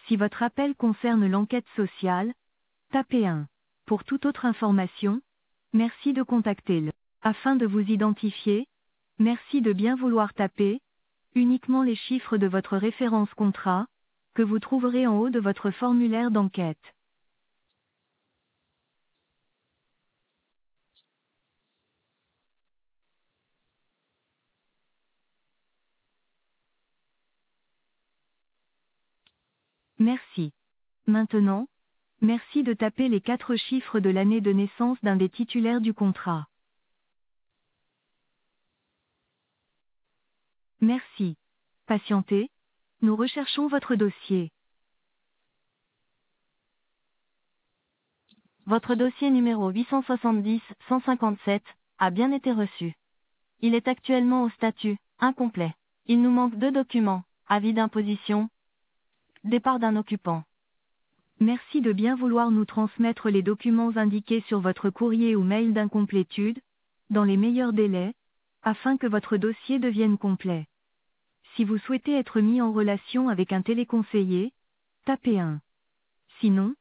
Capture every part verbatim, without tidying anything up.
Si votre appel concerne l'enquête sociale, tapez un. Pour toute autre information, merci de contacter le. Afin de vous identifier, merci de bien vouloir taper uniquement les chiffres de votre référence contrat, que vous trouverez en haut de votre formulaire d'enquête. Merci. Maintenant, merci de taper les quatre chiffres de l'année de naissance d'un des titulaires du contrat. Merci. Patientez, nous recherchons votre dossier. Votre dossier numéro huit cent soixante-dix cent cinquante-sept a bien été reçu. Il est actuellement au statut incomplet. Il nous manque deux documents, avis d'imposition, départ d'un occupant. Merci de bien vouloir nous transmettre les documents indiqués sur votre courrier ou mail d'incomplétude, dans les meilleurs délais, afin que votre dossier devienne complet. Si vous souhaitez être mis en relation avec un téléconseiller, tapez un. Sinon,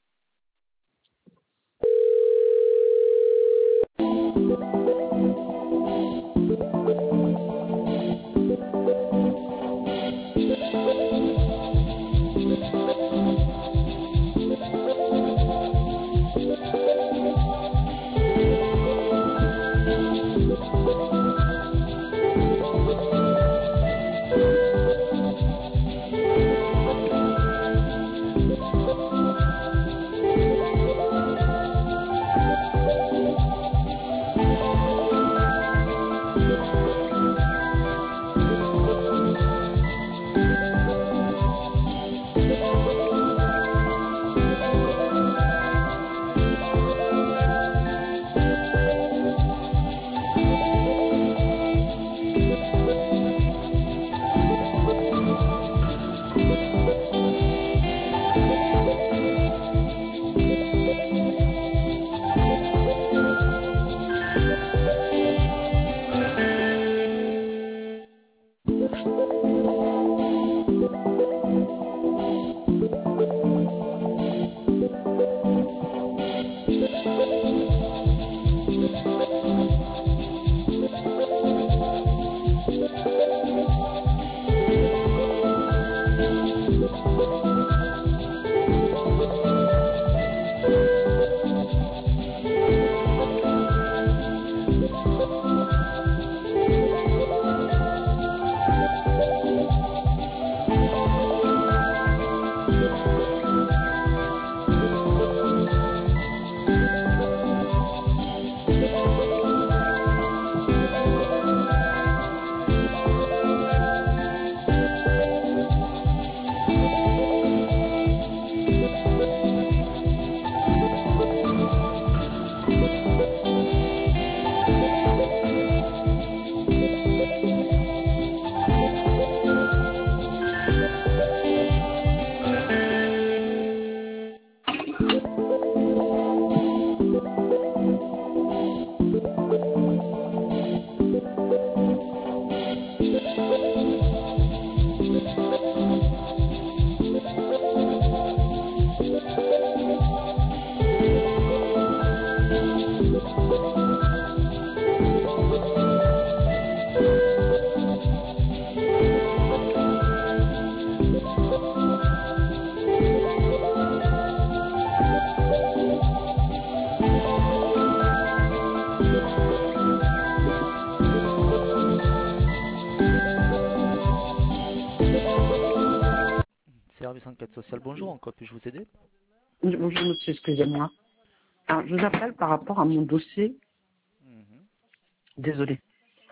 Service enquête sociale, bonjour, en quoi puis-je vous aider? Bonjour monsieur, excusez-moi. Alors, je vous appelle par rapport à mon dossier. Mhm. Désolé.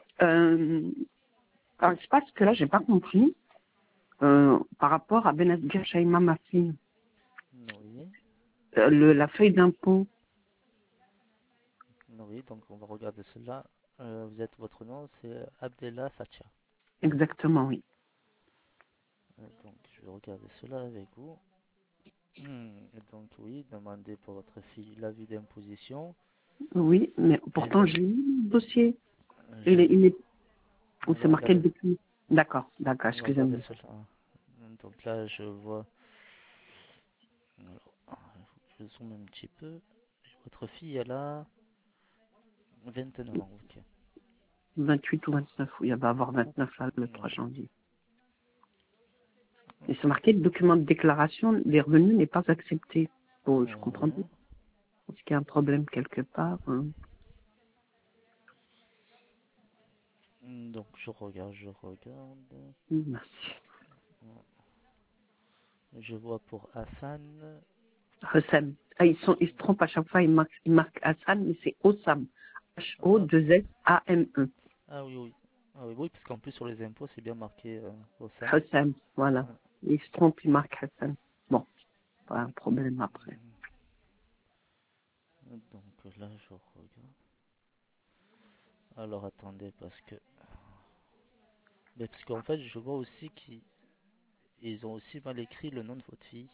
Euh, alors, il se passe que là, j'ai pas compris euh, par rapport à Benazir Shaima Massine, Oui, euh, le, la feuille d'impôt. oui, donc on va regarder cela. Euh, vous êtes, votre nom, c'est Abdellah Fatia. Exactement, oui. Euh, donc je vais regarder cela avec vous. Hmm, et donc oui, demandez pour votre fille l'avis d'imposition. Oui, mais Et pourtant, donc, j'ai eu le dossier. je Il est, vais, il est, on on s'est va marqué le regarder, document. D'accord, d'accord, on va regarder excusez-moi. cela. Donc là, je vois. zoome un petit peu. Votre fille, elle a vingt-neuf ans, ok. vingt-huit ou vingt-neuf, oui, elle va avoir vingt-neuf là, le trois janvier. Et c'est marqué, le document de déclaration des revenus n'est pas accepté. Bon, je comprends pas. Ouais. Est-ce qu'il y a un problème quelque part hein? Donc je regarde, je regarde. Merci. Je vois pour Hassan. Hossam. Ah, ils, sont, ils se trompent à chaque fois, ils marquent, ils marquent Hassan, mais c'est Ossam. H O deux S A M E. Ah oui, oui. Ah oui, oui, parce qu'en plus sur les impôts, c'est bien marqué euh, Hossam. Hossam, voilà. Ouais. Ils se trompent, ils marquent Hassan. Bon, pas un problème après. Donc là, je regarde. Alors attendez, parce que... Mais parce qu'en fait, je vois aussi qu'ils ont aussi mal écrit le nom de votre fille.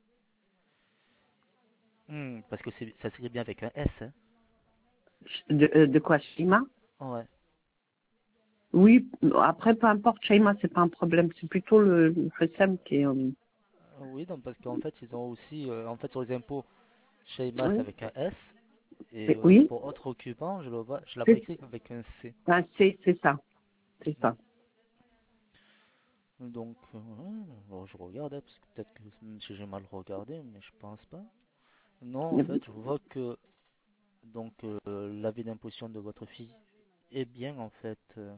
Hmm, parce que c'est- ça s'écrit bien avec un S, hein. De, euh, de quoi, Shima? Ouais. Oui, après, peu importe, Shaima, c'est pas un problème. C'est plutôt le, le Hossam qui est... euh, Oui, donc parce qu'en fait, ils ont aussi... euh, en fait, sur les impôts, Sheima, c'est oui, avec un S. Et et euh, oui, pour autre occupant, je le vois, je la vois c'est écrit avec un C. ah, c'est- c'est ça. C'est ça. Donc, euh, ouais, bon, je regarde, hein, parce que peut-être que j'ai mal regardé, mais je pense pas. Non, en fait, je vois que donc euh, l'avis d'imposition de votre fille est bien en fait euh,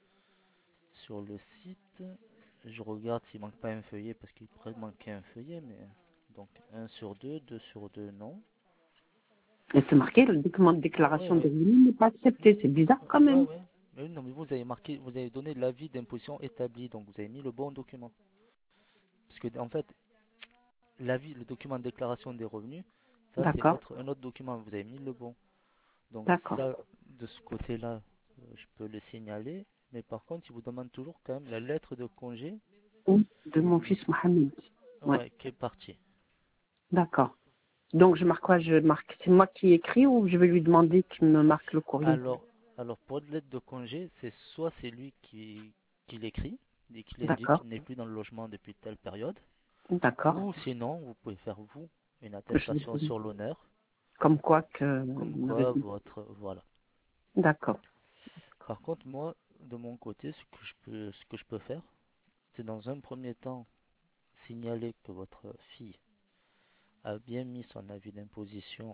sur le site. Je regarde s'il manque pas un feuillet parce qu'il pourrait manquer un feuillet, mais donc un sur deux, deux sur deux, non. Et c'est marqué, le document de Ouais, déclaration de ouais, revenus n'est pas accepté. C'est bizarre quand ouais, même. ouais. Mais oui, non, mais vous avez marqué, vous avez donné l'avis d'imposition établi, donc vous avez mis le bon document. Parce que en fait, l'avis, le document de déclaration des revenus, ça c'est D'accord, votre un autre document, vous avez mis le bon. Donc d'accord. ça, de ce côté-là, euh, je peux le signaler. Mais par contre, il vous demande toujours quand même la lettre de congé, Ou de mon fils Mohamed. Ouais, ouais, qui est partie. d'accord. Donc je marque quoi? Je marque. C'est moi qui écris ou je vais lui demander qu'il me marque le courrier? Alors, alors pour une lettre de congé, c'est soit c'est lui qui, qui l'écrit, et qui l'indique D'accord, qu'il n'est plus dans le logement depuis telle période, d'accord. ou sinon, vous pouvez faire vous une Je- attestation sur l'honneur, Comme quoi que comme vous m'avez quoi dit. votre, voilà. D'accord. Par contre, moi, de mon côté, ce que je peux, ce que je peux faire, c'est dans un premier temps signaler que votre fille a bien mis son avis d'imposition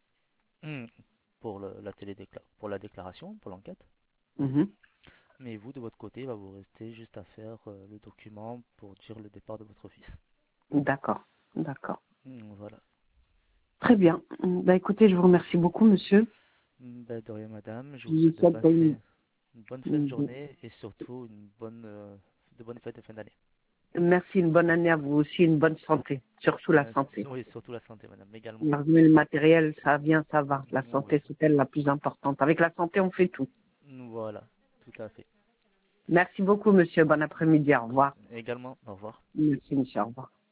pour, le, la télédécla- pour la déclaration, pour l'enquête. Mhm. Mais vous, de votre côté, il va vous rester juste à faire euh, le document pour dire le départ de votre fils. D'accord, d'accord. Hmm, Voilà. Très bien. Bah, écoutez, je vous remercie beaucoup, monsieur. Hmm, Ben, de rien, madame. Je Je vous vous souhaite de souhaite une, passer une bonne fin de une- journée et surtout une bonne, euh, de bonnes fêtes de fin d'année. merci, une bonne année à vous aussi, une bonne santé, surtout la Euh, santé. oui, surtout la santé, madame, également. Le matériel, ça vient, ça va. La Hmm, Oui. santé, c'est elle la plus importante. Avec la santé, on fait tout. Hmm, Voilà, tout à fait. Merci beaucoup, monsieur. Bon après-midi. Au revoir. Également, au revoir. Merci, monsieur. Au revoir.